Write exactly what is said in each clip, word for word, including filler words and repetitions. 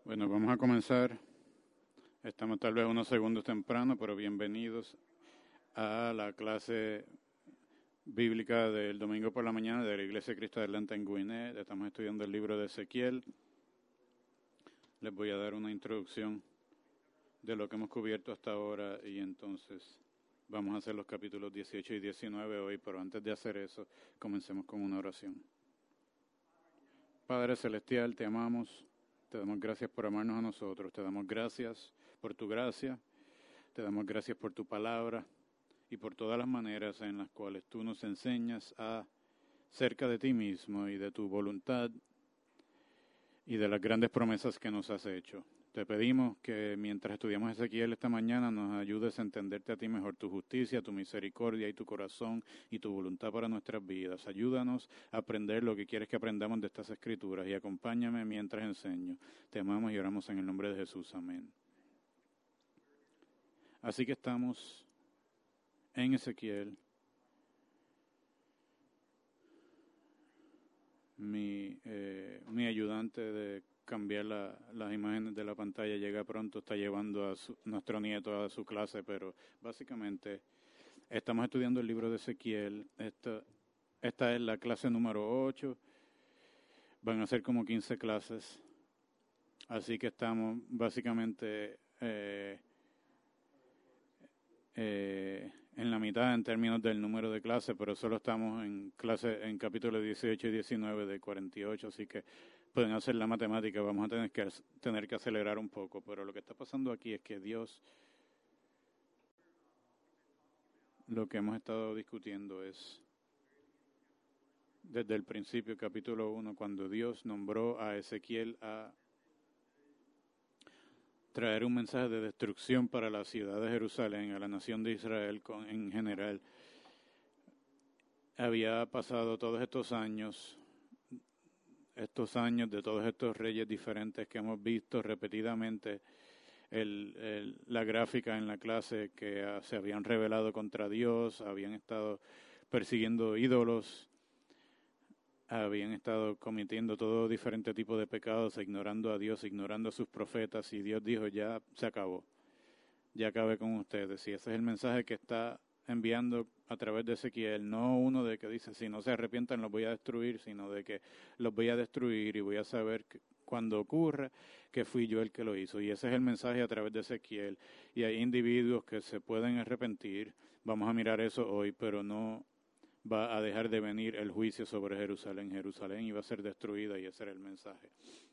Bueno, vamos a comenzar. Estamos tal vez unos segundos temprano, pero bienvenidos a la clase bíblica del domingo por la mañana de la Iglesia de Cristo de Atlanta en Gwinnett. Estamos estudiando el libro de Ezequiel. Les voy a dar una introducción de lo que hemos cubierto hasta ahora y entonces vamos a hacer los capítulos dieciocho y diecinueve hoy, pero antes de hacer eso, comencemos con una oración. Padre Celestial, te amamos. Te damos gracias por amarnos a nosotros, te damos gracias por tu gracia, te damos gracias por tu palabra y por todas las maneras en las cuales tú nos enseñas a cerca de ti mismo y de tu voluntad y de las grandes promesas que nos has hecho. Te pedimos que mientras estudiamos Ezequiel esta mañana nos ayudes a entenderte a ti mejor, tu justicia, tu misericordia y tu corazón y tu voluntad para nuestras vidas. Ayúdanos a aprender lo que quieres que aprendamos de estas escrituras y acompáñame mientras enseño. Te amamos y oramos en el nombre de Jesús. Amén. Así que estamos en Ezequiel. Mi, eh, mi ayudante de cambiar la, las imágenes de la pantalla llega pronto, está llevando a su, nuestro nieto a su clase, pero básicamente estamos estudiando el libro de Ezequiel. Esta, esta es la clase número ocho, van a ser como quince clases, así que estamos básicamente eh, eh, en la mitad en términos del número de clases, pero solo estamos en clase en capítulos dieciocho y diecinueve de cuarenta y ocho, así que pueden hacer la matemática, vamos a tener que, tener que acelerar un poco, pero lo que está pasando aquí es que Dios, lo que hemos estado discutiendo es, desde el principio, capítulo uno, cuando Dios nombró a Ezequiel a traer un mensaje de destrucción para la ciudad de Jerusalén, a la nación de Israel con, en general. Había pasado todos estos años, estos años de todos estos reyes diferentes que hemos visto repetidamente, el, el, la gráfica en la clase que uh, se habían rebelado contra Dios, habían estado persiguiendo ídolos, habían estado cometiendo todo diferente tipo de pecados, ignorando a Dios, ignorando a sus profetas, y Dios dijo, ya se acabó, ya acabé con ustedes. Y ese es el mensaje que está enviando a través de Ezequiel, no uno de que dice, si no se arrepientan los voy a destruir, sino de que los voy a destruir y voy a saber que cuando ocurra que fui yo el que lo hizo. Y ese es el mensaje a través de Ezequiel. Y hay individuos que se pueden arrepentir, vamos a mirar eso hoy, pero no va a dejar de venir el juicio sobre Jerusalén. Jerusalén iba a ser destruida y ese era el mensaje.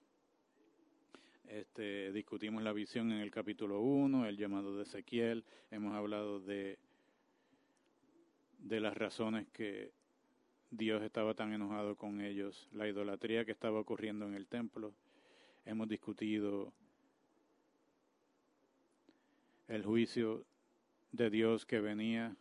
Este, discutimos la visión en el capítulo uno, el llamado de Ezequiel, hemos hablado de de las razones que Dios estaba tan enojado con ellos, la idolatría que estaba ocurriendo en el templo. Hemos discutido el juicio de Dios que venía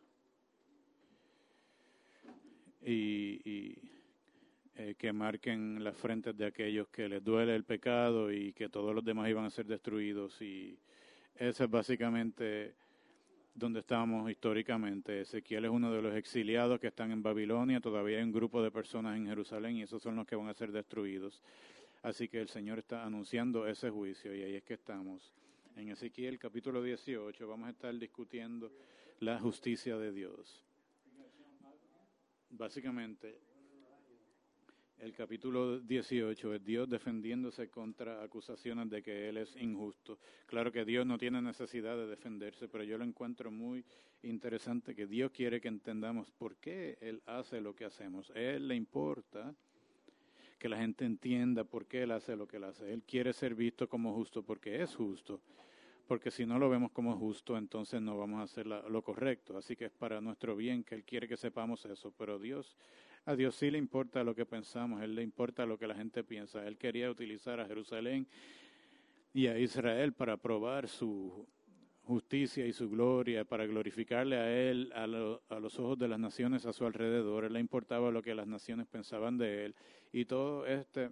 y, y eh, que marquen las frentes de aquellos que les duele el pecado y que todos los demás iban a ser destruidos. Y ese es básicamente donde estamos históricamente. Ezequiel es uno de los exiliados que están en Babilonia, todavía hay un grupo de personas en Jerusalén y esos son los que van a ser destruidos. Así que el Señor está anunciando ese juicio y ahí es que estamos. En Ezequiel capítulo dieciocho vamos a estar discutiendo la justicia de Dios. Básicamente, el capítulo dieciocho es Dios defendiéndose contra acusaciones de que Él es injusto. Claro que Dios no tiene necesidad de defenderse, pero yo lo encuentro muy interesante que Dios quiere que entendamos por qué Él hace lo que hacemos. A Él le importa que la gente entienda por qué Él hace lo que Él hace. Él quiere ser visto como justo porque es justo. Porque si no lo vemos como justo, entonces no vamos a hacer la, lo correcto. Así que es para nuestro bien que Él quiere que sepamos eso. Pero Dios, a Dios sí le importa lo que pensamos, a Él le importa lo que la gente piensa. Él quería utilizar a Jerusalén y a Israel para probar su justicia y su gloria, para glorificarle a Él, a, lo, a los ojos de las naciones a su alrededor. A Él le importaba lo que las naciones pensaban de Él. Y todo este...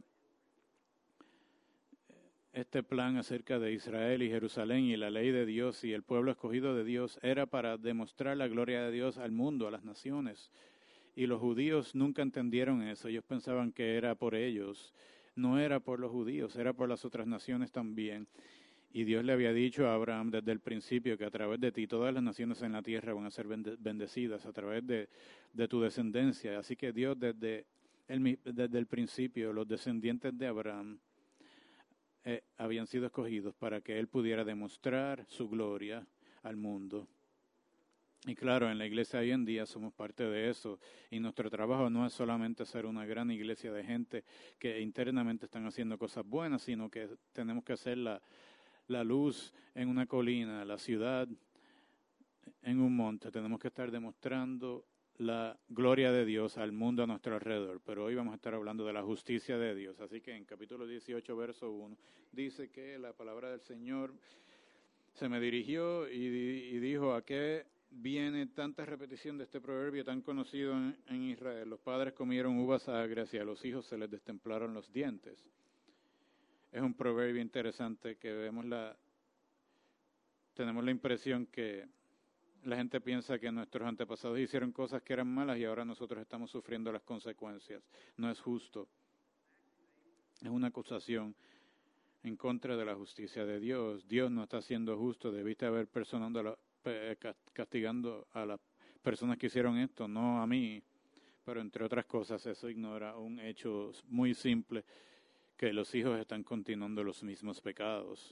Este plan acerca de Israel y Jerusalén y la ley de Dios y el pueblo escogido de Dios era para demostrar la gloria de Dios al mundo, a las naciones. Y los judíos nunca entendieron eso. Ellos pensaban que era por ellos. no era por los judíos, era por las otras naciones también. Y Dios le había dicho a Abraham desde el principio que a través de ti todas las naciones en la tierra van a ser bendecidas, a través de, de tu descendencia. Así que Dios desde el, desde el principio, los descendientes de Abraham eh, habían sido escogidos para que él pudiera demostrar su gloria al mundo. Y claro, en la iglesia hoy en día somos parte de eso, y nuestro trabajo no es solamente ser una gran iglesia de gente que internamente están haciendo cosas buenas, sino que tenemos que hacer la, la luz en una colina, la ciudad en un monte. Tenemos que estar demostrando la gloria de Dios al mundo a nuestro alrededor, pero hoy vamos a estar hablando de la justicia de Dios. Así que en capítulo dieciocho, verso uno, dice que la palabra del Señor se me dirigió y, y dijo: ¿a qué viene tanta repetición de este proverbio tan conocido en, en Israel? Los padres comieron uvas agrias y a los hijos se les destemplaron los dientes. Es un proverbio interesante que vemos la, tenemos la impresión que la gente piensa que nuestros antepasados hicieron cosas que eran malas y ahora nosotros estamos sufriendo las consecuencias. No es justo. Es una acusación en contra de la justicia de Dios. Dios no está siendo justo. Debiste haber personando a la, castigando a las personas que hicieron esto, no a mí. Pero entre otras cosas, eso ignora un hecho muy simple, que los hijos están continuando los mismos pecados.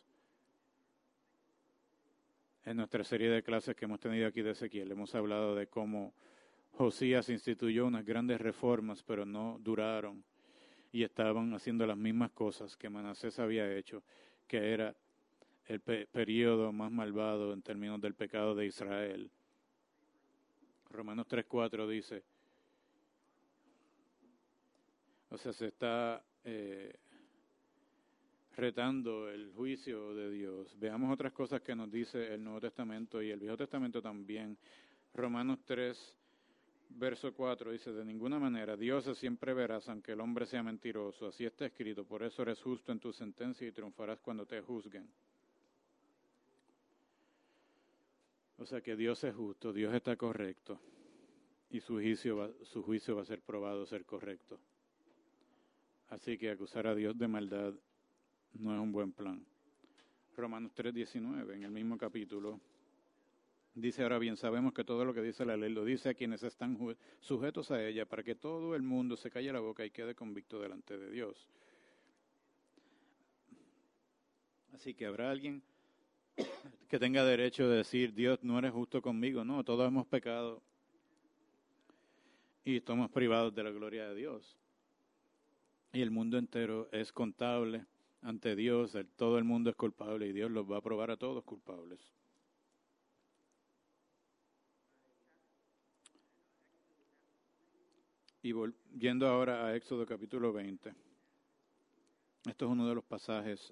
En nuestra serie de clases que hemos tenido aquí de Ezequiel, hemos hablado de cómo Josías instituyó unas grandes reformas, pero no duraron, y estaban haciendo las mismas cosas que Manasés había hecho, que era el pe- periodo más malvado en términos del pecado de Israel. Romanos tres cuatro dice, o sea, se está eh, retando el juicio de Dios. Veamos otras cosas que nos dice el Nuevo Testamento y el Viejo Testamento también. Romanos tres, verso cuatro dice: de ninguna manera Dios es siempre veraz, aunque el hombre sea mentiroso. Así está escrito: por eso eres justo en tu sentencia y triunfarás cuando te juzguen. O sea que Dios es justo, Dios está correcto, y su juicio va, su juicio va a ser probado ser correcto. Así que acusar a Dios de maldad no es un buen plan. Romanos tres diecinueve, en el mismo capítulo, dice: ahora bien, sabemos que todo lo que dice la ley lo dice a quienes están sujetos a ella, para que todo el mundo se calle la boca y quede convicto delante de Dios. Así que habrá alguien que tenga derecho de decir: Dios, no eres justo conmigo. No, todos hemos pecado y estamos privados de la gloria de Dios. Y el mundo entero es contable ante Dios, el, todo el mundo es culpable y Dios los va a probar a todos culpables. Y yendo ahora a Éxodo capítulo veinte, esto es uno de los pasajes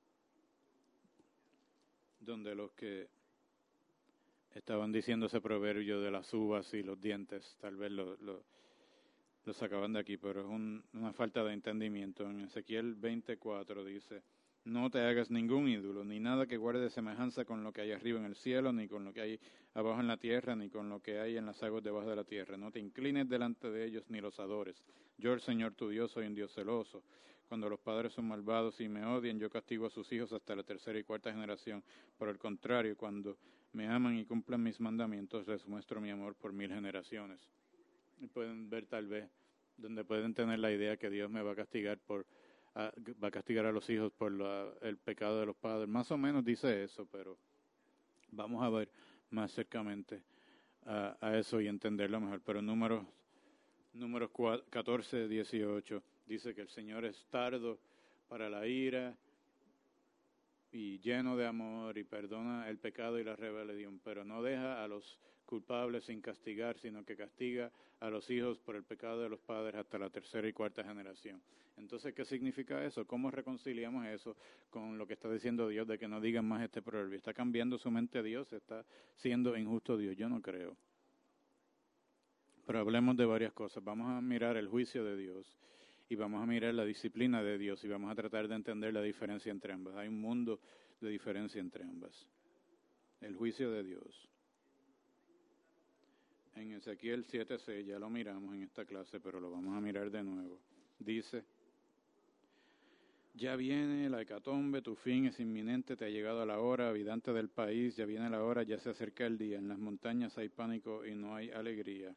donde los que estaban diciendo ese proverbio de las uvas y los dientes, tal vez lo, lo, lo sacaban de aquí, pero es un, una falta de entendimiento. En Ezequiel veinticuatro dice: no te hagas ningún ídolo, ni nada que guarde semejanza con lo que hay arriba en el cielo, ni con lo que hay abajo en la tierra, ni con lo que hay en las aguas debajo de la tierra. No te inclines delante de ellos, ni los adores. Yo, el Señor tu Dios, soy un Dios celoso. Cuando los padres son malvados y me odian, yo castigo a sus hijos hasta la tercera y cuarta generación. Por el contrario, cuando me aman y cumplen mis mandamientos, les muestro mi amor por mil generaciones. Y pueden ver tal vez, donde pueden tener la idea que Dios me va a castigar por, a, va a castigar a los hijos por la, el pecado de los padres. Más o menos dice eso, pero vamos a ver más cercamente a, a eso y entenderlo mejor. Pero números, números catorce, dieciocho dice que el Señor es tardo para la ira y lleno de amor y perdona el pecado y la rebelión, pero no deja a los culpables sin castigar, sino que castiga a los hijos por el pecado de los padres hasta la tercera y cuarta generación. Entonces, ¿qué significa eso? ¿Cómo reconciliamos eso con lo que está diciendo Dios de que no digan más este proverbio? ¿Está cambiando su mente Dios? ¿Está siendo injusto Dios? Yo no creo. Pero hablemos de varias cosas. Vamos a mirar el juicio de Dios y vamos a mirar la disciplina de Dios y vamos a tratar de entender la diferencia entre ambas. Hay un mundo de diferencia entre ambas. El juicio de Dios. En Ezequiel siete seis ya lo miramos en esta clase, pero lo vamos a mirar de nuevo. Dice: Ya viene la hecatombe, tu fin es inminente, te ha llegado la hora, habitante del país, ya viene la hora, ya se acerca el día. En las montañas hay pánico y no hay alegría.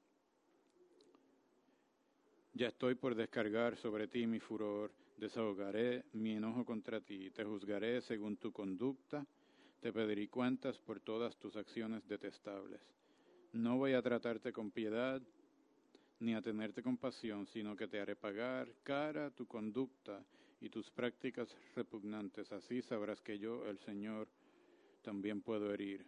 Ya estoy por descargar sobre ti mi furor, desahogaré mi enojo contra ti, te juzgaré según tu conducta, te pediré cuentas por todas tus acciones detestables. No voy a tratarte con piedad, ni a tenerte compasión, sino que te haré pagar cara tu conducta y tus prácticas repugnantes. Así sabrás que yo, el Señor, también puedo herir.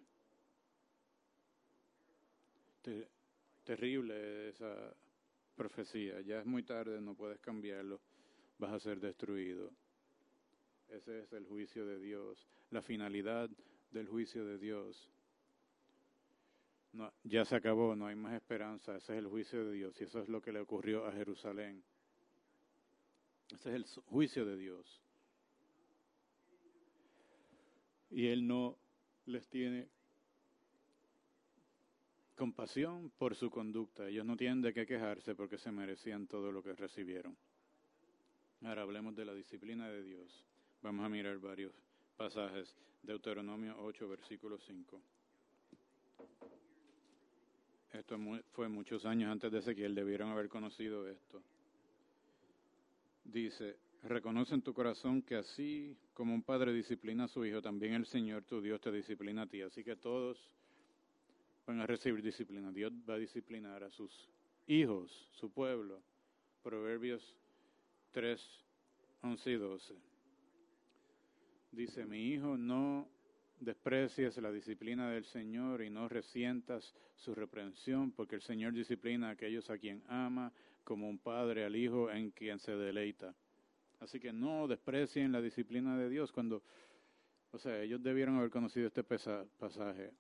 Te, terrible esa profecía. Ya es muy tarde, no puedes cambiarlo. Vas a ser destruido. Ese es el juicio de Dios. La finalidad del juicio de Dios. No, ya se acabó, no hay más esperanza. Ese es el juicio de Dios y eso es lo que le ocurrió a Jerusalén. Ese es el juicio de Dios. Y Él no les tiene compasión por su conducta. Ellos no tienen de qué quejarse porque se merecían todo lo que recibieron. Ahora hablemos de la disciplina de Dios. Vamos a mirar varios pasajes. Deuteronomio ocho, versículo cinco. Esto fue muchos años antes de Ezequiel, debieron haber conocido esto. Dice, reconoce en tu corazón que así como un padre disciplina a su hijo, también el Señor tu Dios te disciplina a ti. Así que todos van a recibir disciplina. Dios va a disciplinar a sus hijos, su pueblo. Proverbios tres, once y doce. Dice, mi hijo, no desprecies la disciplina del Señor y no resientas su reprensión, porque el Señor disciplina a aquellos a quien ama, como un padre al hijo en quien se deleita. Así que no desprecien la disciplina de Dios cuando, o sea, ellos debieron haber conocido este pasaje.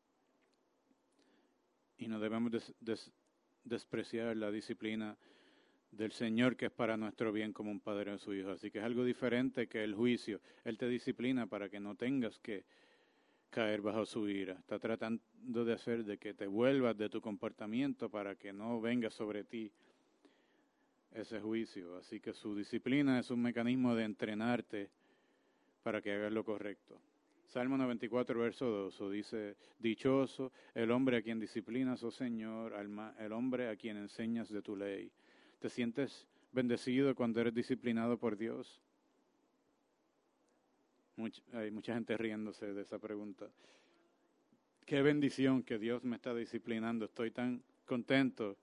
Y no debemos des, des, despreciar la disciplina del Señor, que es para nuestro bien como un padre a su hijo. Así que es algo diferente que el juicio. Él te disciplina para que no tengas que caer bajo su ira. Está tratando de hacer de que te vuelvas de tu comportamiento para que no venga sobre ti ese juicio. Así que su disciplina es un mecanismo de entrenarte para que hagas lo correcto. Salmo noventa y cuatro, verso dos, dice, dichoso el hombre a quien disciplinas, oh Señor, el hombre a quien enseñas de tu ley. ¿Te sientes bendecido cuando eres disciplinado por Dios? Much, hay mucha gente riéndose de esa pregunta. Qué bendición que Dios me está disciplinando. Estoy tan contento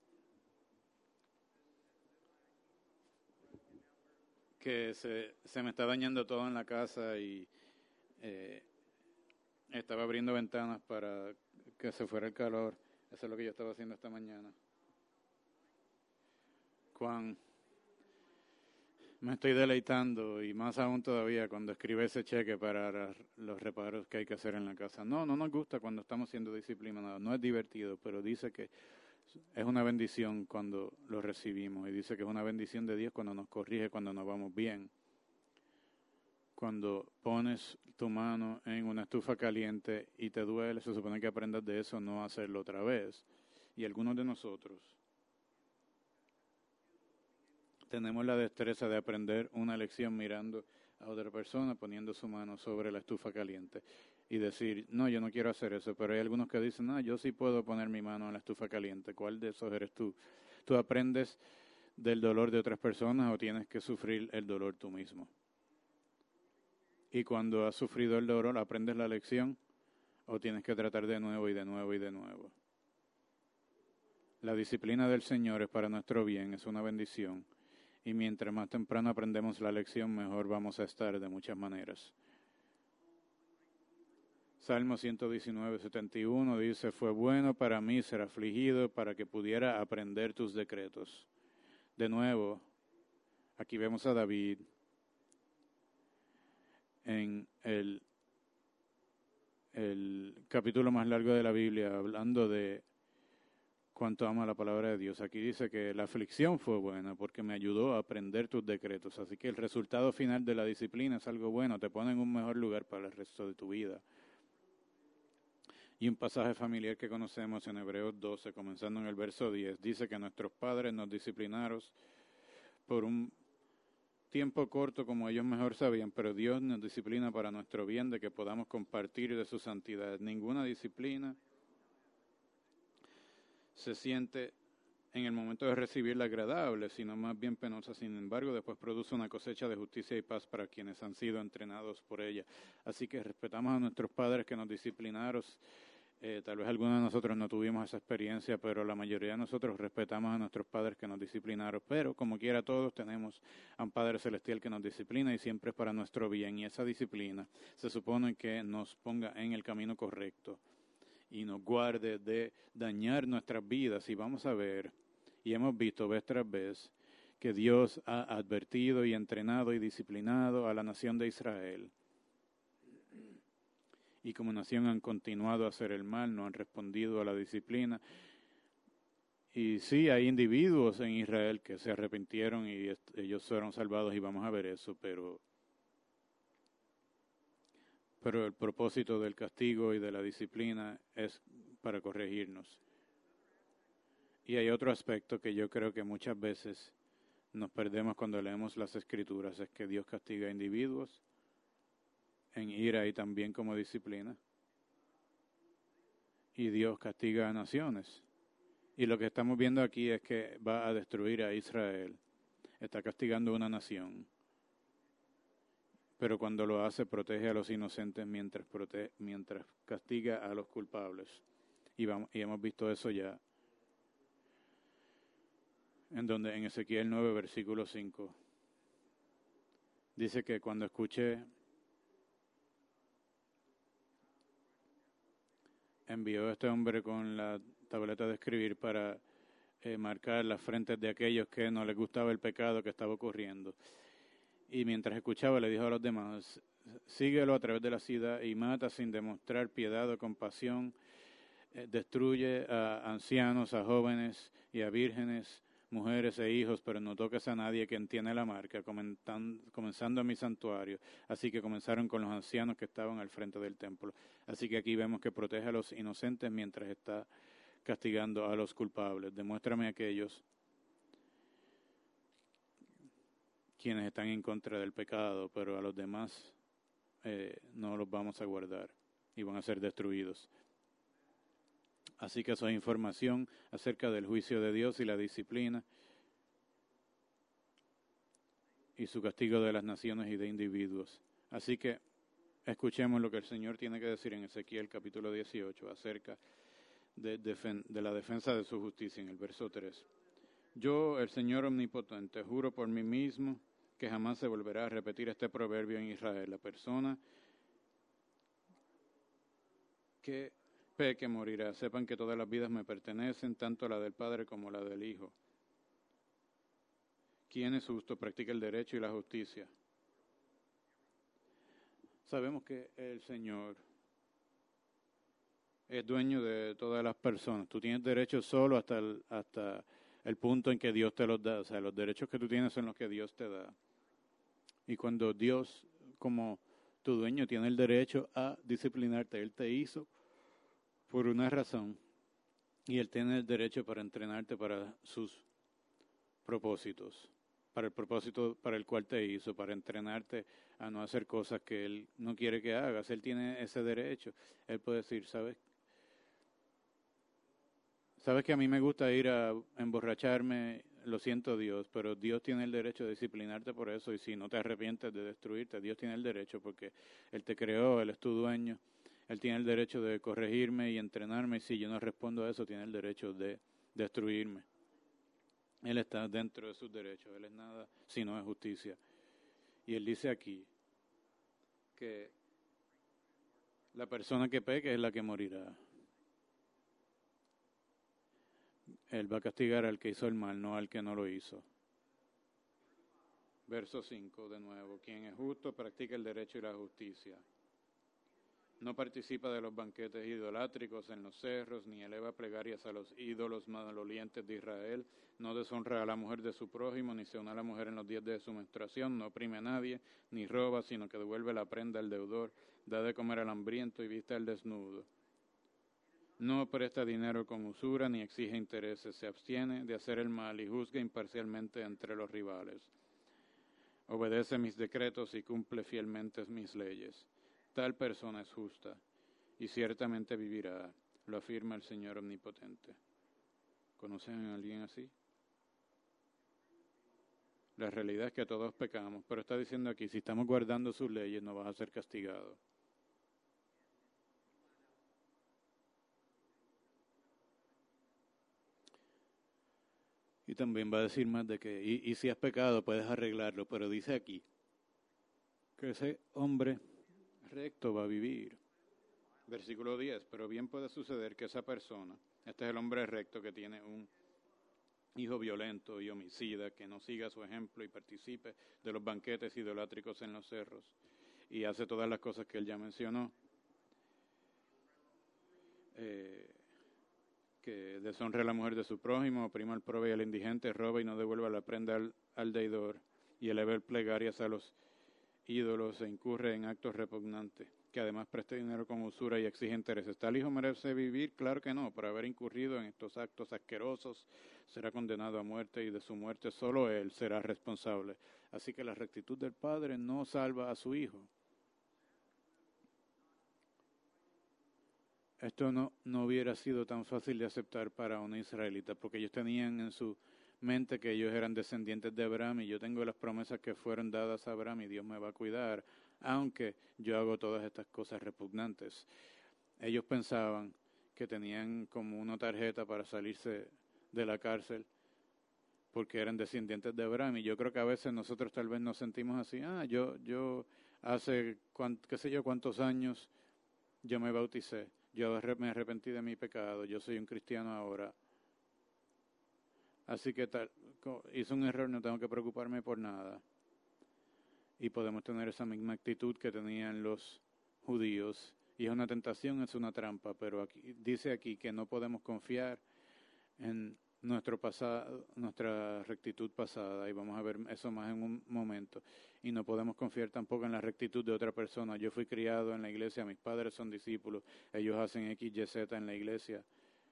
que se, se me está dañando todo en la casa y eh, estaba abriendo ventanas para que se fuera el calor. Eso es lo que yo estaba haciendo esta mañana. Cuán me estoy deleitando, y más aún todavía cuando escribe ese cheque para los reparos que hay que hacer en la casa. No, no nos gusta cuando estamos siendo disciplinados, no es divertido, pero dice que es una bendición cuando lo recibimos, y dice que es una bendición de Dios cuando nos corrige, cuando nos vamos bien. Cuando pones tu mano en una estufa caliente y te duele, se supone que aprendas de eso, no hacerlo otra vez. Y algunos de nosotros tenemos la destreza de aprender una lección mirando a otra persona, poniendo su mano sobre la estufa caliente y decir, no, yo no quiero hacer eso, pero hay algunos que dicen, no, yo sí puedo poner mi mano en la estufa caliente. ¿Cuál de esos eres tú? ¿Tú aprendes del dolor de otras personas o tienes que sufrir el dolor tú mismo? Y cuando has sufrido el dolor, ¿aprendes la lección o tienes que tratar de nuevo y de nuevo y de nuevo? La disciplina del Señor es para nuestro bien, es una bendición. Y mientras más temprano aprendemos la lección, mejor vamos a estar de muchas maneras. Salmo ciento diecinueve, setenta y uno dice, fue bueno para mí ser afligido para que pudiera aprender tus decretos. De nuevo, aquí vemos a David en el, el capítulo más largo de la Biblia, hablando de cuánto ama la palabra de Dios. Aquí dice que la aflicción fue buena porque me ayudó a aprender tus decretos. Así que el resultado final de la disciplina es algo bueno, te pone en un mejor lugar para el resto de tu vida. Y un pasaje familiar que conocemos en Hebreos doce, comenzando en el verso diez, dice que nuestros padres nos disciplinaron por un, tiempo corto como ellos mejor sabían, pero Dios nos disciplina para nuestro bien, de que podamos compartir de su santidad. Ninguna disciplina se siente en el momento de recibirla agradable, sino más bien penosa. Sin embargo, después produce una cosecha de justicia y paz para quienes han sido entrenados por ella. Así que respetamos a nuestros padres que nos disciplinaron. Eh, tal vez algunos de nosotros no tuvimos esa experiencia, pero la mayoría de nosotros respetamos a nuestros padres que nos disciplinaron. Pero como quiera todos tenemos a un Padre Celestial que nos disciplina y siempre es para nuestro bien. Y esa disciplina se supone que nos ponga en el camino correcto y nos guarde de dañar nuestras vidas. Y vamos a ver, y hemos visto vez tras vez, que Dios ha advertido y entrenado y disciplinado a la nación de Israel. Y como nación han continuado a hacer el mal, no han respondido a la disciplina. Y sí, hay individuos en Israel que se arrepintieron y est- ellos fueron salvados y vamos a ver eso, pero, pero el propósito del castigo y de la disciplina es para corregirnos. Y hay otro aspecto que yo creo que muchas veces nos perdemos cuando leemos las Escrituras, es que Dios castiga a individuos en ira y también como disciplina. Y Dios castiga a naciones. Y lo que estamos viendo aquí es que va a destruir a Israel. Está castigando a una nación. Pero cuando lo hace, protege a los inocentes mientras, prote- mientras castiga a los culpables. Y, vamos, y hemos visto eso ya. En donde en Ezequiel nueve, versículo cinco, dice que cuando escuché, envió a este hombre con la tableta de escribir para eh, marcar las frentes de aquellos que no les gustaba el pecado que estaba ocurriendo. Y mientras escuchaba le dijo a los demás, síguelo a través de la ciudad y mata sin demostrar piedad o compasión, eh, destruye a ancianos, a jóvenes y a vírgenes, mujeres e hijos, pero no toques a nadie quien tiene la marca, comenzando a mi santuario. Así que comenzaron con los ancianos que estaban al frente del templo. Así que aquí vemos que protege a los inocentes mientras está castigando a los culpables. Demuéstrame a aquellos quienes están en contra del pecado, pero a los demás eh, no los vamos a guardar y van a ser destruidos. Así que eso es información acerca del juicio de Dios y la disciplina y su castigo de las naciones y de individuos. Así que escuchemos lo que el Señor tiene que decir en Ezequiel capítulo dieciocho acerca de, de, de la defensa de su justicia en el verso tres. Yo, el Señor omnipotente, juro por mí mismo que jamás se volverá a repetir este proverbio en Israel. La persona que peque morirá. Sepan que todas las vidas me pertenecen, tanto la del Padre como la del Hijo. ¿Quién es justo? Practica el derecho y la justicia. Sabemos que el Señor es dueño de todas las personas. Tú tienes derechos solo hasta el, hasta el punto en que Dios te los da. O sea, los derechos que tú tienes son los que Dios te da. Y cuando Dios, como tu dueño, tiene el derecho a disciplinarte, Él te hizo por una razón, y Él tiene el derecho para entrenarte para sus propósitos, para el propósito para el cual te hizo, para entrenarte a no hacer cosas que Él no quiere que hagas. Él tiene ese derecho. Él puede decir, ¿sabes? Sabes que a mí me gusta ir a emborracharme, lo siento Dios, pero Dios tiene el derecho de disciplinarte por eso, y si no te arrepientes de destruirte, Dios tiene el derecho porque Él te creó, Él es tu dueño. Él tiene el derecho de corregirme y entrenarme, y si yo no respondo a eso, tiene el derecho de destruirme. Él está dentro de sus derechos, Él es nada si no es justicia. Y Él dice aquí que la persona que peque es la que morirá. Él va a castigar al que hizo el mal, no al que no lo hizo. Verso cinco de nuevo, quien es justo practica el derecho y la justicia. No participa de los banquetes idolátricos en los cerros, ni eleva plegarias a los ídolos malolientes de Israel, no deshonra a la mujer de su prójimo, ni se une a la mujer en los días de su menstruación, no oprime a nadie, ni roba, sino que devuelve la prenda al deudor, da de comer al hambriento y viste al desnudo. No presta dinero con usura, ni exige intereses, se abstiene de hacer el mal y juzga imparcialmente entre los rivales. obedece mis decretos y cumple fielmente mis leyes. Tal persona es justa y ciertamente vivirá, lo afirma el Señor Omnipotente. ¿Conocen a alguien así? La realidad es que todos pecamos, pero está diciendo aquí, si estamos guardando sus leyes, no vas a ser castigado. Y también va a decir más de que, y, y si has pecado, puedes arreglarlo, pero dice aquí que ese hombre recto va a vivir. Versículo diez, pero bien puede suceder que esa persona, este es el hombre recto que tiene un hijo violento y homicida, que no siga su ejemplo y participe de los banquetes idolátricos en los cerros, y hace todas las cosas que él ya mencionó, eh, que deshonre a la mujer de su prójimo, oprima al pobre y al indigente, roba y no devuelva la prenda al, al deudor, y eleva plegarias a los ídolos e incurre en actos repugnantes, que además preste dinero con usura y exige intereses. ¿Tal hijo merece vivir? Claro que no. Por haber incurrido en estos actos asquerosos, será condenado a muerte y de su muerte solo él será responsable. Así que la rectitud del padre no salva a su hijo. Esto no, no hubiera sido tan fácil de aceptar para un israelita, porque ellos tenían en su mente que ellos eran descendientes de Abraham y yo tengo las promesas que fueron dadas a Abraham y Dios me va a cuidar, aunque yo hago todas estas cosas repugnantes. Ellos pensaban que tenían como una tarjeta para salirse de la cárcel porque eran descendientes de Abraham, y yo creo que a veces nosotros tal vez nos sentimos así, ah, yo, yo hace, qué sé yo, cuántos años yo me bauticé, yo me arrepentí de mi pecado, yo soy un cristiano ahora. Así que tal, hice un error, no tengo que preocuparme por nada. Y podemos tener esa misma actitud que tenían los judíos. Y es una tentación, es una trampa, pero aquí, dice aquí que no podemos confiar en nuestro pasado, nuestra rectitud pasada, y vamos a ver eso más en un momento. Y no podemos confiar tampoco en la rectitud de otra persona. Yo fui criado en la iglesia, mis padres son discípulos, ellos hacen X, Y, Z en la iglesia.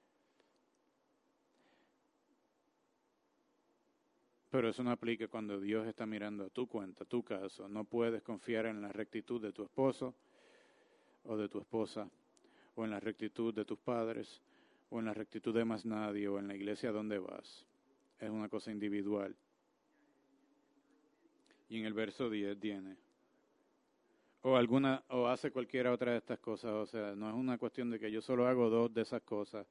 Pero eso no aplica cuando Dios está mirando a tu cuenta, tu caso. No puedes confiar en la rectitud de tu esposo o de tu esposa, o en la rectitud de tus padres, o en la rectitud de más nadie, o en la iglesia donde vas. Es una cosa individual. Y en el verso diez tiene, o alguna, o hace cualquiera otra de estas cosas. O sea, no es una cuestión de que yo solo hago dos de esas cosas.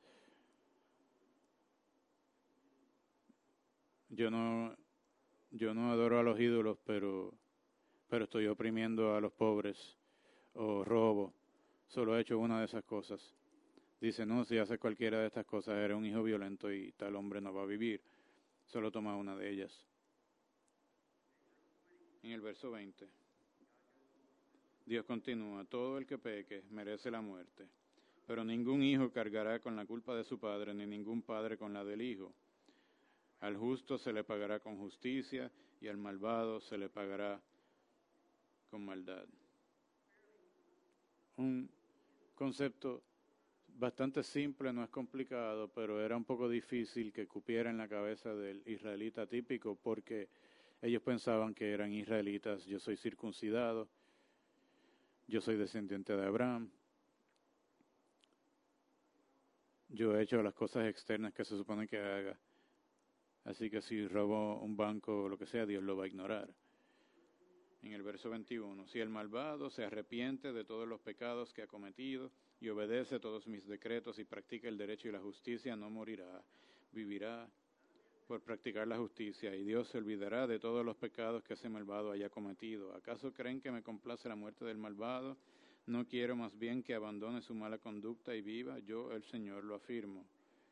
Yo no, yo no adoro a los ídolos, pero, pero estoy oprimiendo a los pobres, o robo. Solo he hecho una de esas cosas. Dice, no, si haces cualquiera de estas cosas, eres un hijo violento y tal hombre no va a vivir. Solo toma una de ellas. En el verso veinte, Dios continúa, todo el que peque merece la muerte, pero ningún hijo cargará con la culpa de su padre, ni ningún padre con la del hijo. Al justo se le pagará con justicia, y al malvado se le pagará con maldad. Un concepto bastante simple, no es complicado, pero era un poco difícil que cupiera en la cabeza del israelita típico, porque ellos pensaban que eran israelitas. Yo soy circuncidado, yo soy descendiente de Abraham, yo he hecho las cosas externas que se supone que haga, así que si robo un banco o lo que sea, Dios lo va a ignorar. En el verso veintiuno, si el malvado se arrepiente de todos los pecados que ha cometido y obedece todos mis decretos y practica el derecho y la justicia, no morirá, vivirá por practicar la justicia, y Dios se olvidará de todos los pecados que ese malvado haya cometido. ¿Acaso creen que me complace la muerte del malvado? No quiero, más bien que abandone su mala conducta y viva, yo el Señor lo afirmo.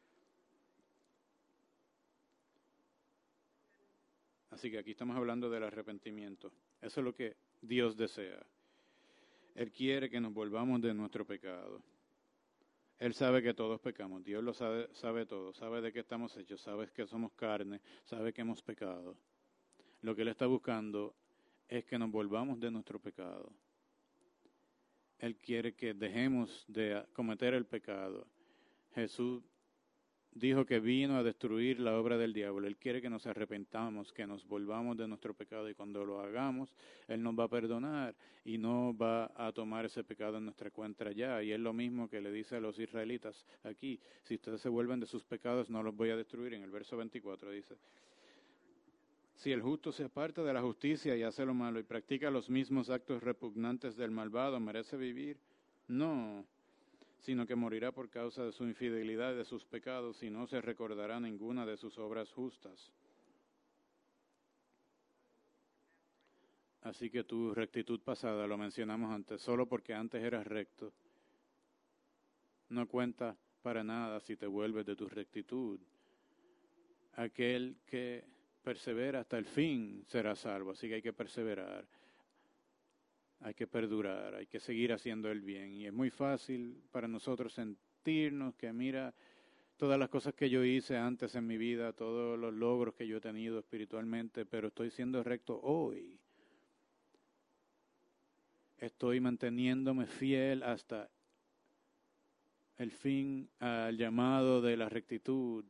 Así que aquí estamos hablando del arrepentimiento. Eso es lo que Dios desea. Él quiere que nos volvamos de nuestro pecado. Él sabe que todos pecamos. Dios lo sabe, sabe todo. Sabe de qué estamos hechos. Sabe que somos carne. Sabe que hemos pecado. Lo que Él está buscando es que nos volvamos de nuestro pecado. Él quiere que dejemos de cometer el pecado. Jesús dijo que vino a destruir la obra del diablo. Él quiere que nos arrepentamos, que nos volvamos de nuestro pecado, y cuando lo hagamos, Él nos va a perdonar y no va a tomar ese pecado en nuestra cuenta ya. Y es lo mismo que le dice a los israelitas aquí: si ustedes se vuelven de sus pecados, no los voy a destruir. En el verso veinticuatro dice: si el justo se aparta de la justicia y hace lo malo y practica los mismos actos repugnantes del malvado, ¿merece vivir? No, sino que morirá por causa de su infidelidad y de sus pecados, y no se recordará ninguna de sus obras justas. Así que tu rectitud pasada, lo mencionamos antes, solo porque antes eras recto, no cuenta para nada si te vuelves de tu rectitud. Aquel que persevera hasta el fin será salvo, así que hay que perseverar. Hay que perdurar, hay que seguir haciendo el bien. Y es muy fácil para nosotros sentirnos que mira todas las cosas que yo hice antes en mi vida, todos los logros que yo he tenido espiritualmente, pero estoy siendo recto hoy. Estoy manteniéndome fiel hasta el fin al llamado de la rectitud.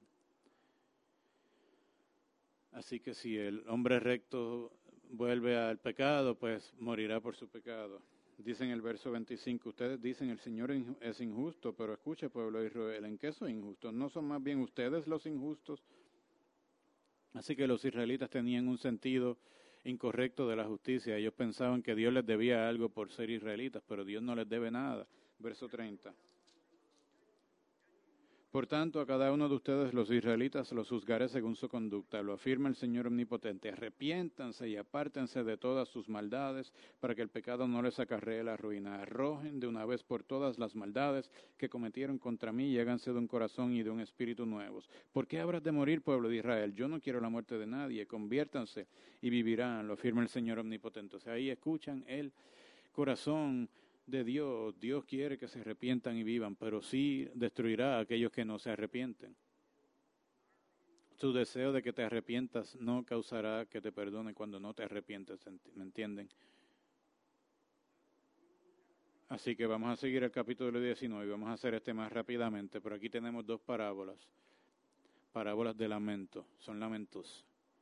Así que si el hombre recto vuelve al pecado, pues morirá por su pecado. Dice en el verso veinticinco, ustedes dicen el Señor es injusto, pero escuche, pueblo de Israel, ¿en qué soy injusto? ¿No son más bien ustedes los injustos? Así que los israelitas tenían un sentido incorrecto de la justicia. Ellos pensaban que Dios les debía algo por ser israelitas, pero Dios no les debe nada. Verso treinta. Por tanto, a cada uno de ustedes, los israelitas, los juzgaré según su conducta. Lo afirma el Señor Omnipotente. Arrepiéntanse y apártense de todas sus maldades, para que el pecado no les acarree la ruina. Arrojen de una vez por todas las maldades que cometieron contra mí, y háganse de un corazón y de un espíritu nuevos. ¿Por qué habrás de morir, pueblo de Israel? Yo no quiero la muerte de nadie. Conviértanse y vivirán. Lo afirma el Señor Omnipotente. O sea, ahí escuchan el corazón de Dios. Dios quiere que se arrepientan y vivan, pero sí destruirá a aquellos que no se arrepienten. Su deseo de que te arrepientas no causará que te perdone cuando no te arrepientes, ¿me entienden? Así que vamos a seguir el capítulo diecinueve y vamos a hacer este más rápidamente, pero aquí tenemos dos parábolas, parábolas de lamento, son lamentos.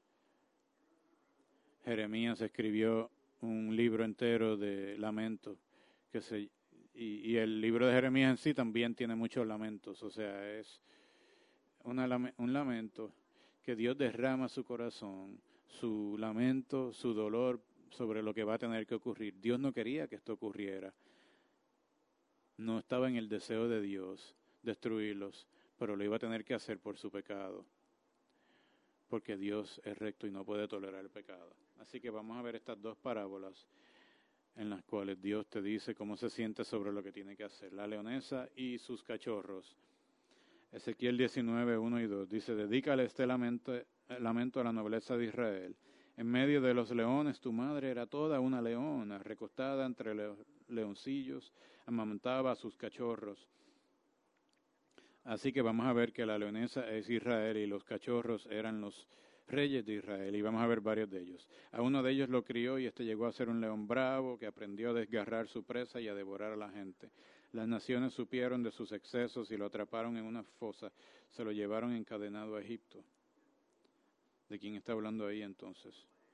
Jeremías escribió un libro entero de lamentos. Que se, y, y el libro de Jeremías en sí también tiene muchos lamentos, o sea, es una, un lamento que Dios derrama su corazón, su lamento, su dolor sobre lo que va a tener que ocurrir. Dios no quería que esto ocurriera, no estaba en el deseo de Dios destruirlos, pero lo iba a tener que hacer por su pecado, porque Dios es recto y no puede tolerar el pecado. Así que vamos a ver estas dos parábolas en las cuales Dios te dice cómo se siente sobre lo que tiene que hacer. La leonesa y sus cachorros. Ezequiel diecinueve, uno y dos dice: dedícale este lamento, lamento a la nobleza de Israel. En medio de los leones tu madre era toda una leona, recostada entre los leoncillos, amamantaba a sus cachorros. Así que vamos a ver que la leonesa es Israel y los cachorros eran los reyes de Israel, y vamos a ver varios de ellos. A uno de ellos lo crió, y este llegó a ser un león bravo que aprendió a desgarrar su presa y a devorar a la gente. Las naciones supieron de sus excesos y lo atraparon en una fosa, se lo llevaron encadenado a Egipto. ¿De quién está hablando ahí entonces?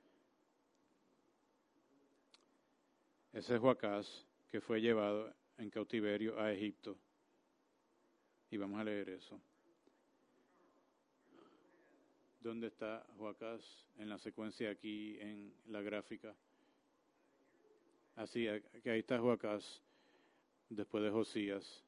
Ese es Joacás, que fue llevado en cautiverio a Egipto. Y vamos a leer eso. ¿Dónde está Joacás en la secuencia aquí en la gráfica? Así, que ahí está Joacás después de Josías.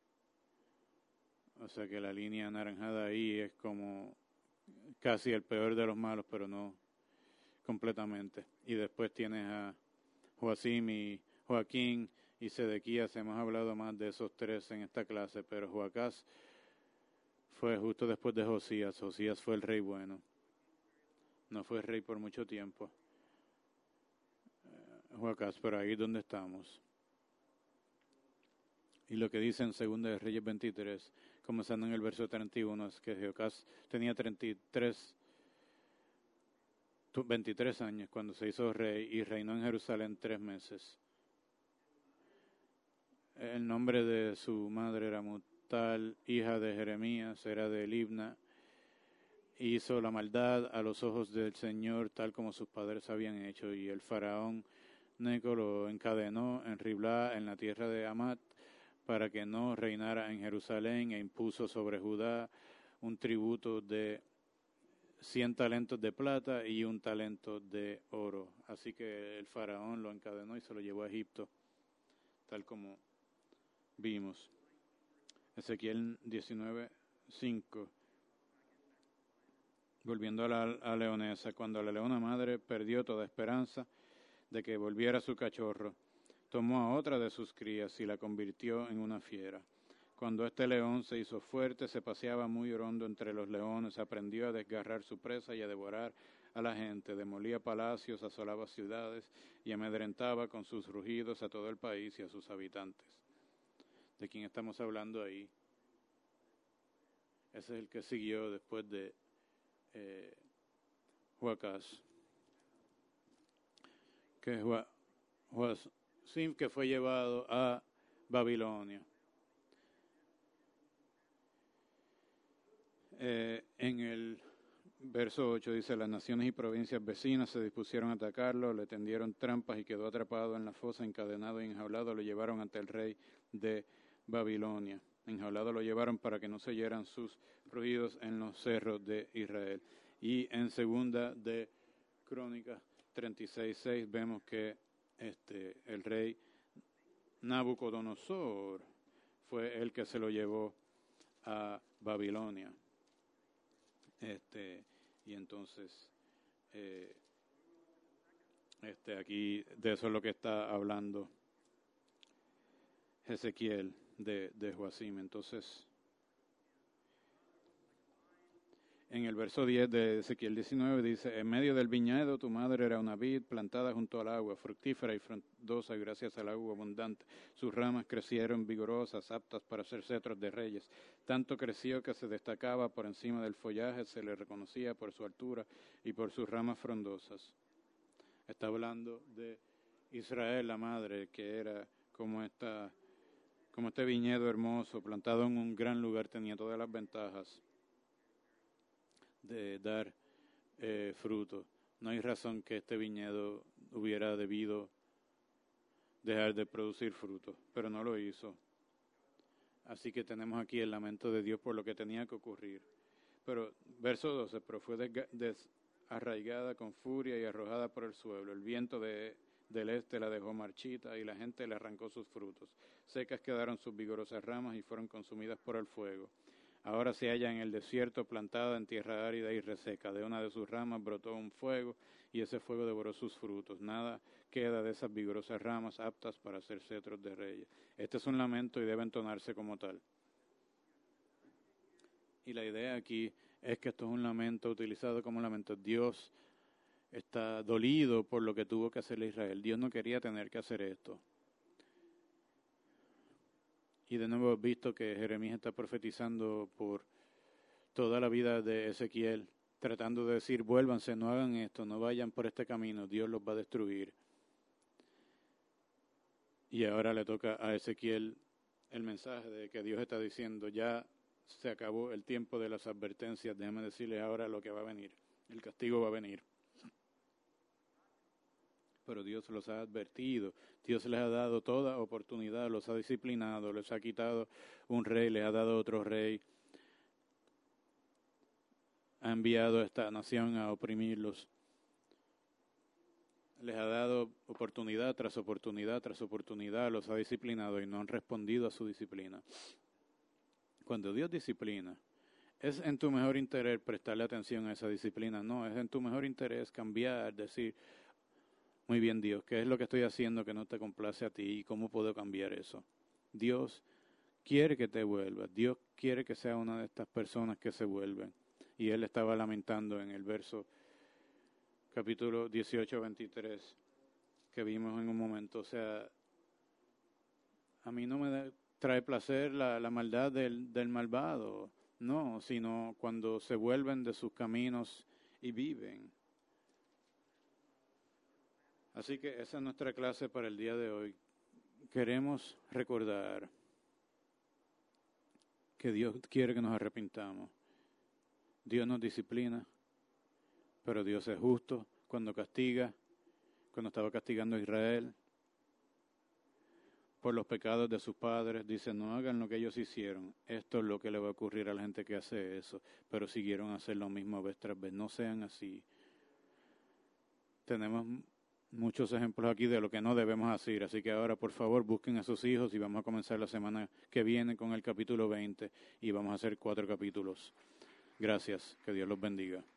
O sea que la línea anaranjada ahí es como casi el peor de los malos, pero no completamente. Y después tienes a Joacim y Joaquín y Sedequías. Hemos hablado más de esos tres en esta clase, pero Joacás fue justo después de Josías. Josías fue el rey bueno. No fue rey por mucho tiempo. Eh, Joacás, pero ahí es donde estamos. Y lo que dice en Segunda de Reyes veintitrés, comenzando en el verso treinta y uno, es que Joacás tenía treinta y tres, veintitrés años cuando se hizo rey y reinó en Jerusalén tres meses. El nombre de su madre era Atal, hija de Jeremías, era de Libna, hizo la maldad a los ojos del Señor, tal como sus padres habían hecho, y el faraón Neco lo encadenó en Riblá, en la tierra de Amat, para que no reinara en Jerusalén, e impuso sobre Judá un tributo de cien talentos de plata y un talento de oro. Así que el faraón lo encadenó y se lo llevó a Egipto, tal como vimos. Ezequiel diecinueve, cinco. Volviendo a la a leonesa, cuando la leona madre perdió toda esperanza de que volviera su cachorro, tomó a otra de sus crías y la convirtió en una fiera. Cuando este león se hizo fuerte, se paseaba muy hondo entre los leones, aprendió a desgarrar su presa y a devorar a la gente, demolía palacios, asolaba ciudades y amedrentaba con sus rugidos a todo el país y a sus habitantes. ¿De quién estamos hablando ahí? Ese es el que siguió después de eh, Joacás, que es Joacim, que fue llevado a Babilonia. Eh, en el verso ocho dice, las naciones y provincias vecinas se dispusieron a atacarlo, le tendieron trampas y quedó atrapado en la fosa, encadenado y enjaulado, lo llevaron ante el rey de Babilonia. Enjaulado lo llevaron para que no se oyeran sus ruidos en los cerros de Israel. Y en segunda de Crónicas treinta y seis, seis vemos que este, el rey Nabucodonosor fue el que se lo llevó a Babilonia. Este, y entonces, eh, este, aquí de eso es lo que está hablando Ezequiel de, de Joacim. Entonces, en el verso diez de Ezequiel diecinueve dice, en medio del viñedo tu madre era una vid plantada junto al agua, fructífera y frondosa gracias al agua abundante. Sus ramas crecieron vigorosas, aptas para ser cetros de reyes. Tanto creció que se destacaba por encima del follaje, se le reconocía por su altura y por sus ramas frondosas. Está hablando de Israel, la madre, que era como esta, como este viñedo hermoso, plantado en un gran lugar, tenía todas las ventajas de dar eh, fruto. No hay razón que este viñedo hubiera debido dejar de producir fruto, pero no lo hizo. Así que tenemos aquí el lamento de Dios por lo que tenía que ocurrir. Pero, verso doce, pero fue desarraigada con furia y arrojada por el suelo. El viento de, del este la dejó marchita y la gente le arrancó sus frutos. Secas quedaron sus vigorosas ramas y fueron consumidas por el fuego. Ahora se halla en el desierto, plantada en tierra árida y reseca. De una de sus ramas brotó un fuego y ese fuego devoró sus frutos. Nada queda de esas vigorosas ramas aptas para ser cetros de reyes. Este es un lamento y debe entonarse como tal. Y la idea aquí es que esto es un lamento utilizado como lamento. Dios está dolido por lo que tuvo que hacer Israel. Dios no quería tener que hacer esto. Y de nuevo he visto que Jeremías está profetizando por toda la vida de Ezequiel, tratando de decir, vuélvanse, no hagan esto, no vayan por este camino, Dios los va a destruir. Y ahora le toca a Ezequiel el mensaje de que Dios está diciendo, ya se acabó el tiempo de las advertencias, déjame decirles ahora lo que va a venir, el castigo va a venir. Pero Dios los ha advertido, Dios les ha dado toda oportunidad, los ha disciplinado, les ha quitado un rey, les ha dado otro rey, ha enviado a esta nación a oprimirlos, les ha dado oportunidad tras oportunidad tras oportunidad, los ha disciplinado y no han respondido a su disciplina. Cuando Dios disciplina, ¿es en tu mejor interés prestarle atención a esa disciplina? No, es en tu mejor interés cambiar, decir, muy bien Dios, ¿qué es lo que estoy haciendo que no te complace a ti y cómo puedo cambiar eso? Dios quiere que te vuelvas, Dios quiere que sea una de estas personas que se vuelven. Y él estaba lamentando en el verso capítulo dieciocho, veintitrés, que vimos en un momento. O sea, a mí no me da, trae placer la, la maldad del, del malvado, no, sino cuando se vuelven de sus caminos y viven. Así que esa es nuestra clase para el día de hoy. Queremos recordar que Dios quiere que nos arrepintamos. Dios nos disciplina, pero Dios es justo cuando castiga, cuando estaba castigando a Israel por los pecados de sus padres, dice, no hagan lo que ellos hicieron. Esto es lo que le va a ocurrir a la gente que hace eso, pero siguieron a hacer lo mismo vez tras vez. No sean así. Tenemos muchos ejemplos aquí de lo que no debemos hacer, así que ahora por favor busquen a sus hijos y vamos a comenzar la semana que viene con el capítulo veinte y vamos a hacer cuatro capítulos. Gracias, que Dios los bendiga.